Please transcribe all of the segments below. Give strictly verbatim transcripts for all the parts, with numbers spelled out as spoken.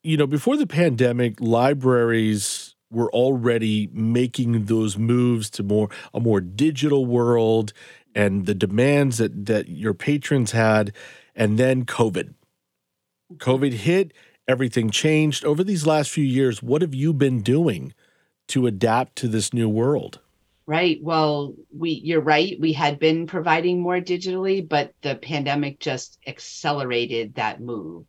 you know, before the pandemic, libraries were already making those moves to more a more digital world and the demands that that your patrons had, and then COVID. COVID hit, everything changed. Over these last few years, what have you been doing to adapt to this new world? Right. Well, we you're right. We had been providing more digitally, but the pandemic just accelerated that move.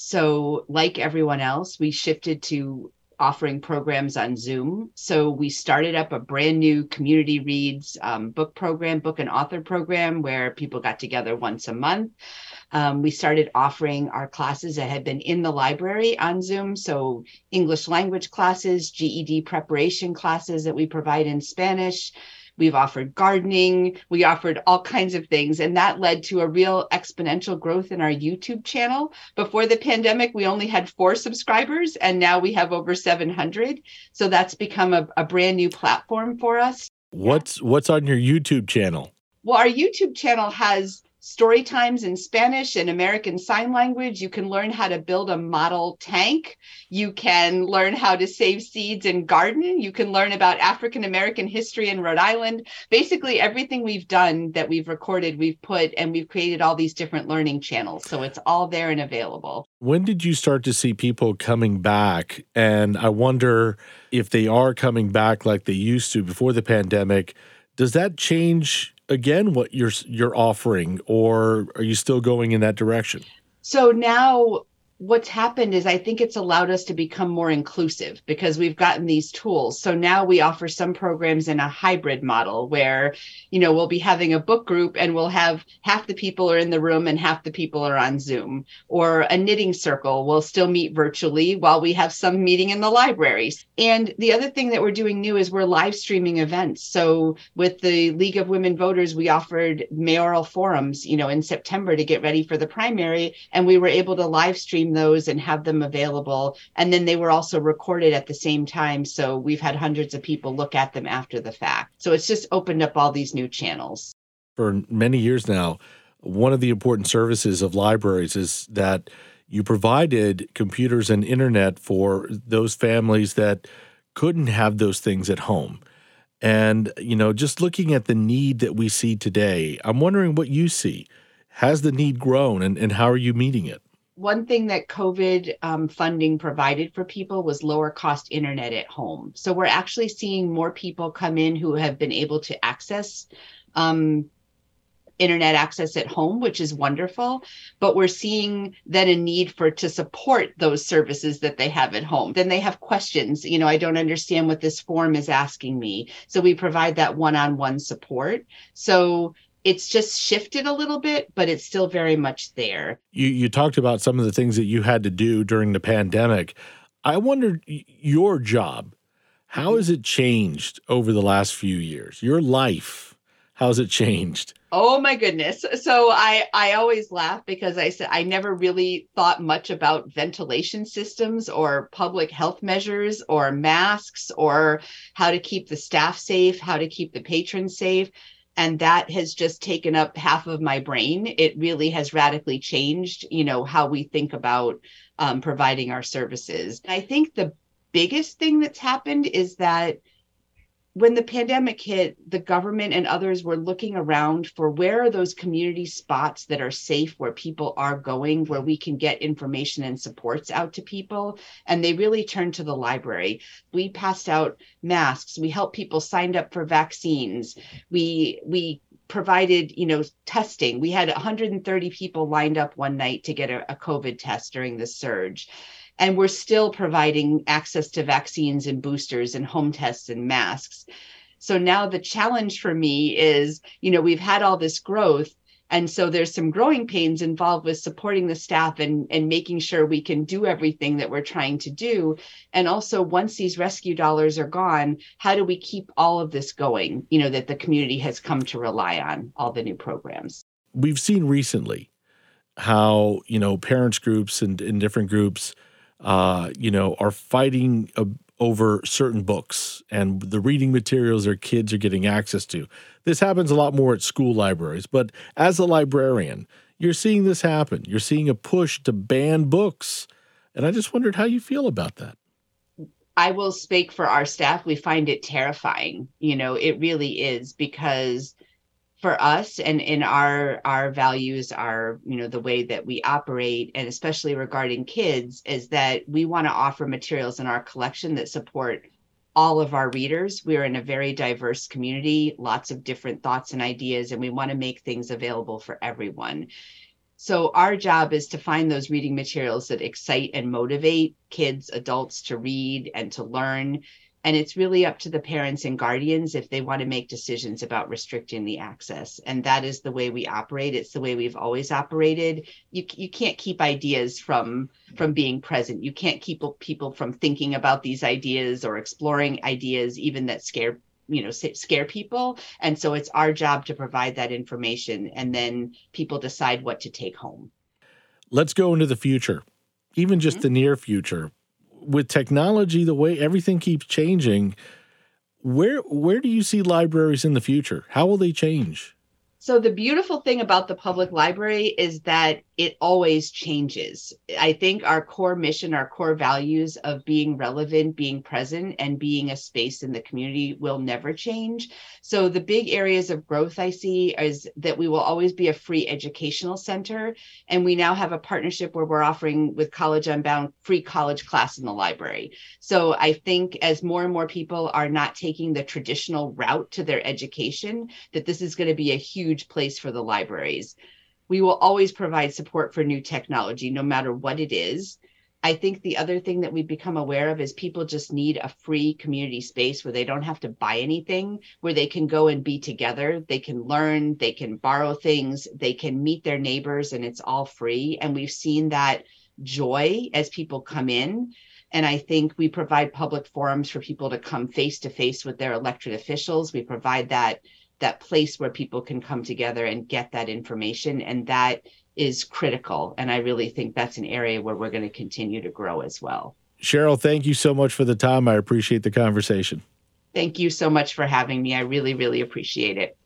So, like everyone else, we shifted to offering programs on Zoom. So we started up a brand new Community Reads um, book program, book and author program, where people got together once a month. Um, we started offering our classes that had been in the library on Zoom. So English language classes, G E D preparation classes that we provide in Spanish. We've offered gardening. We offered all kinds of things. And that led to a real exponential growth in our YouTube channel. Before the pandemic, we only had four subscribers, and now we have over seven hundred. So that's become a, a brand new platform for us. What's what's on your YouTube channel? Well, our YouTube channel has story times in Spanish and American Sign Language. You can learn how to build a model tank. You can learn how to save seeds and garden. You can learn about African American history in Rhode Island. Basically, everything we've done that we've recorded, we've put, and we've created all these different learning channels. So it's all there and available. When did you start to see people coming back? And I wonder if they are coming back like they used to before the pandemic, does that change again what you're you're offering, or are you still going in that direction? So now what's happened is I think it's allowed us to become more inclusive because we've gotten these tools. So now we offer some programs in a hybrid model where, you know, we'll be having a book group and we'll have half the people are in the room and half the people are on Zoom. Or a knitting circle will still meet virtually while we have some meeting in the libraries. And the other thing that we're doing new is we're live streaming events. So with the League of Women Voters, we offered mayoral forums, you know, in September to get ready for the primary. And we were able to live stream those and have them available. And then they were also recorded at the same time. So we've had hundreds of people look at them after the fact. So it's just opened up all these new channels. For many years now, one of the important services of libraries is that you provided computers and internet for those families that couldn't have those things at home. And, you know, just looking at the need that we see today, I'm wondering what you see. Has the need grown, and, and how are you meeting it? One thing that COVID um, funding provided for people was lower cost internet at home. So we're actually seeing more people come in who have been able to access um, internet access at home, which is wonderful. But we're seeing then a need for to support those services that they have at home. Then they have questions. You know, I don't understand what this form is asking me. So we provide that one-on-one support. So it's just shifted a little bit, but it's still very much there. You you talked about some of the things that you had to do during the pandemic. I wondered your job, how has it changed over the last few years? Your life, how's it changed? Oh my goodness. So I, I always laugh because I said I never really thought much about ventilation systems or public health measures or masks or how to keep the staff safe, how to keep the patrons safe. And that has just taken up half of my brain. It really has radically changed, you know, how we think about um, providing our services. I think the biggest thing that's happened is that when the pandemic hit, the government and others were looking around for where are those community spots that are safe, where people are going, where we can get information and supports out to people. And they really turned to the library. We passed out masks. We helped people signed up for vaccines. We, we provided, you know, testing. We had one hundred thirty people lined up one night to get a, a COVID test during the surge. And we're still providing access to vaccines and boosters and home tests and masks. So now the challenge for me is, you know, we've had all this growth. And so there's some growing pains involved with supporting the staff and, and making sure we can do everything that we're trying to do. And also, once these rescue dollars are gone, how do we keep all of this going, you know, that the community has come to rely on, all the new programs? We've seen recently how, you know, parents groups and, and different groups Uh, you know, are fighting uh, over certain books and the reading materials their kids are getting access to. This happens a lot more at school libraries, but as a librarian, you're seeing this happen. You're seeing a push to ban books And I just wondered how you feel about that. I will speak for our staff. We find it terrifying. You know, it really is, because for us and in our our values, our, you know, the way that we operate, and especially regarding kids, is that we want to offer materials in our collection that support all of our readers. We're in a very diverse community, lots of different thoughts and ideas, and we want to make things available for everyone. So our job is to find those reading materials that excite and motivate kids, adults to read and to learn. And it's really up to the parents and guardians if they want to make decisions about restricting the access. And that is the way we operate. It's the way we've always operated. You, you can't keep ideas from, from being present. You can't keep people from thinking about these ideas or exploring ideas, even that scare you know, scare people. And so it's our job to provide that information, and then people decide what to take home. Let's go into the future, even just mm-hmm. the near future. With technology, the way everything keeps changing, where where do you see libraries in the future? How will they change? So the beautiful thing about the public library is that it always changes. I think our core mission, our core values of being relevant, being present, and being a space in the community will never change. So the big areas of growth I see is that we will always be a free educational center. And we now have a partnership where we're offering with College Unbound free college class in the library. So I think as more and more people are not taking the traditional route to their education, that this is going to be a huge huge place for the libraries. We will always provide support for new technology, no matter what it is. I think the other thing that we've become aware of is people just need a free community space where they don't have to buy anything, where they can go and be together. They can learn, they can borrow things, they can meet their neighbors, and it's all free. And we've seen that joy as people come in. And I think we provide public forums for people to come face to face with their elected officials. We provide that that place where people can come together and get that information. And that is critical. And I really think that's an area where we're going to continue to grow as well. Cheryl, thank you so much for the time. I appreciate the conversation. Thank you so much for having me. I really, really appreciate it.